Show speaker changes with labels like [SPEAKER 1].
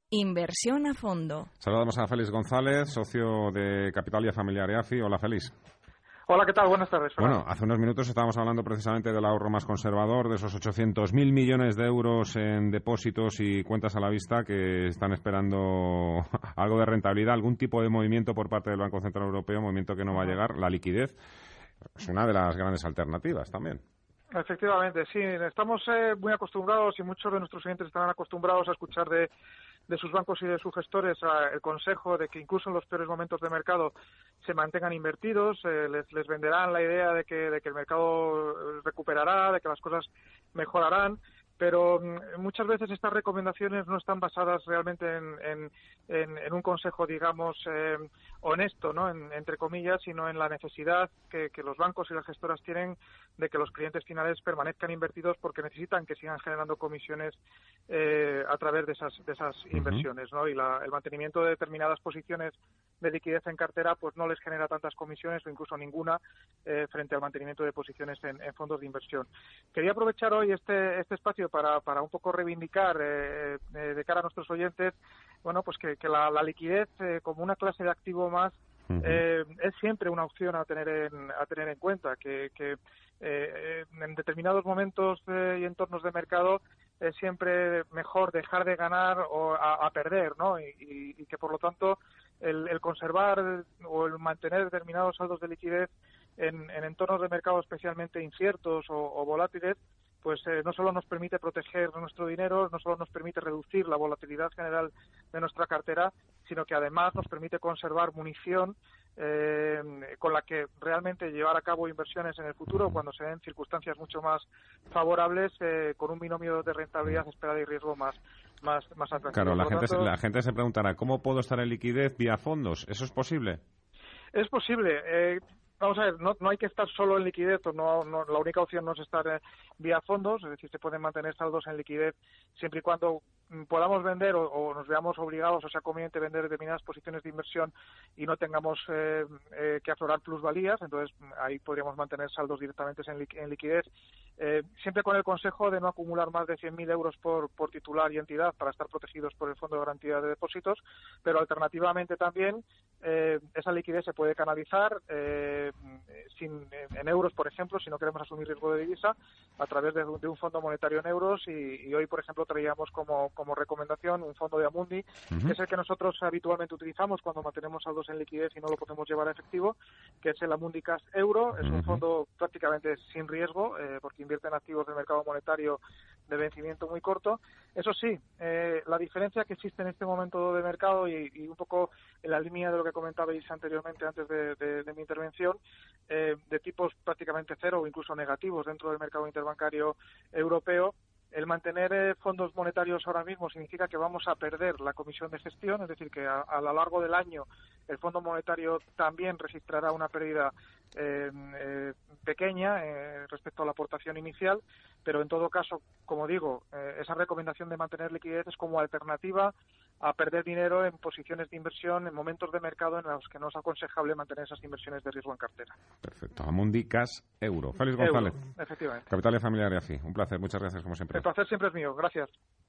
[SPEAKER 1] Inversión a fondo.
[SPEAKER 2] Saludamos a Félix González, socio de Capitalia Familiar EAFI. Hola, Félix.
[SPEAKER 3] Hola, ¿qué tal? Buenas tardes.
[SPEAKER 2] Bueno, hace unos minutos estábamos hablando precisamente del ahorro más conservador, de esos 800.000 millones de euros en depósitos y cuentas a la vista que están esperando algo de rentabilidad, algún tipo de movimiento por parte del Banco Central Europeo, movimiento que no va a llegar. La liquidez es una de las grandes alternativas también.
[SPEAKER 3] Efectivamente, sí. Estamos muy acostumbrados y muchos de nuestros clientes están acostumbrados a escuchar de sus bancos y de sus gestores el consejo de que incluso en los peores momentos de mercado se mantengan invertidos, les venderán la idea de que el mercado recuperará, de que las cosas mejorarán, pero muchas veces estas recomendaciones no están basadas realmente en un consejo, digamos, honesto, ¿no? Entre comillas, sino en la necesidad que los bancos y las gestoras tienen de que los clientes finales permanezcan invertidos porque necesitan que sigan generando comisiones a través de esas inversiones, ¿no? Y el mantenimiento de determinadas posiciones de liquidez en cartera pues no les genera tantas comisiones o incluso ninguna frente al mantenimiento de posiciones en fondos de inversión. Quería aprovechar hoy este espacio para un poco reivindicar de cara a nuestros oyentes, bueno, pues que la liquidez como una clase de activo más es siempre una opción a tener en cuenta, que en determinados momentos y entornos de mercado es siempre mejor dejar de ganar o a perder, ¿no? Y que por lo tanto el conservar o el mantener determinados saldos de liquidez en entornos de mercado especialmente inciertos o volátiles, pues no solo nos permite proteger nuestro dinero, no solo nos permite reducir la volatilidad general de nuestra cartera, sino que además nos permite conservar munición con la que realmente llevar a cabo inversiones en el futuro cuando se den circunstancias mucho más favorables, con un binomio de rentabilidad esperada y riesgo más atractivo.
[SPEAKER 2] Claro, la gente se preguntará, ¿cómo puedo estar en liquidez vía fondos? ¿Eso es posible?
[SPEAKER 3] Es posible. Vamos a ver, no hay que estar solo en liquidez, no, la única opción no es estar vía fondos, es decir, se pueden mantener saldos en liquidez siempre y cuando podamos vender o nos veamos obligados o sea conveniente vender determinadas posiciones de inversión y no tengamos que aflorar plusvalías, entonces ahí podríamos mantener saldos directamente en liquidez, siempre con el consejo de no acumular más de 100.000 euros por titular y entidad para estar protegidos por el Fondo de Garantía de Depósitos, pero alternativamente también esa liquidez se puede canalizar en euros, por ejemplo, si no queremos asumir riesgo de divisa, a través de un fondo monetario en euros y hoy, por ejemplo, traíamos como recomendación un fondo de Amundi, que es el que nosotros habitualmente utilizamos cuando mantenemos saldos en liquidez y no lo podemos llevar a efectivo, que es el Amundi Cash Euro. Es un fondo prácticamente sin riesgo, porque invierte en activos del mercado monetario de vencimiento muy corto. Eso sí, la diferencia que existe en este momento de mercado y un poco en la línea de lo que comentabais anteriormente antes de mi intervención, de tipos prácticamente cero o incluso negativos dentro del mercado interbancario europeo, el mantener fondos monetarios ahora mismo significa que vamos a perder la comisión de gestión, es decir, que a lo largo del año el Fondo Monetario también registrará una pérdida pequeña respecto a la aportación inicial, pero en todo caso, como digo, esa recomendación de mantener liquidez es como alternativa a perder dinero en posiciones de inversión en momentos de mercado en los que no es aconsejable mantener esas inversiones de riesgo en cartera.
[SPEAKER 2] Perfecto. Amundi Cash Euro. Félix González.
[SPEAKER 3] Efectivamente.
[SPEAKER 2] Capitalia Familiar EAFI. Un placer. Muchas gracias, como siempre.
[SPEAKER 3] El placer siempre es mío. Gracias.